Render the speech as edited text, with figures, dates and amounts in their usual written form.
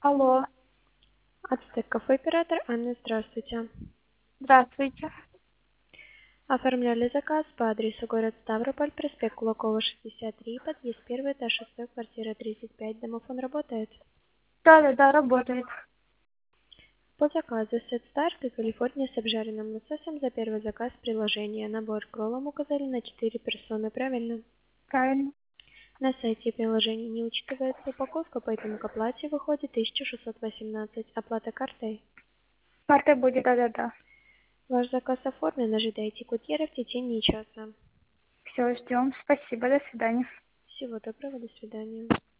Алло, Ацтек кафе оператор Анна, здравствуйте. здравствуйте. Оформляли заказ по адресу город Ставрополь, проспект Кулакова, 63, подъезд 1, этаж 6, квартира 35. Домофон работает. Да, работает. По заказу сет Старк и Калифорния с обжаренным лососем за первый заказ приложения. Набор кролом указали на 4 персоны, правильно? Правильно. На сайте приложения не учитывается упаковка, поэтому к оплате выходит 1618. Оплата картой. Карта будет, да. Ваш заказ оформлен, ожидайте курьера в течение часа. Все, ждем. Спасибо, до свидания. Всего доброго, до свидания.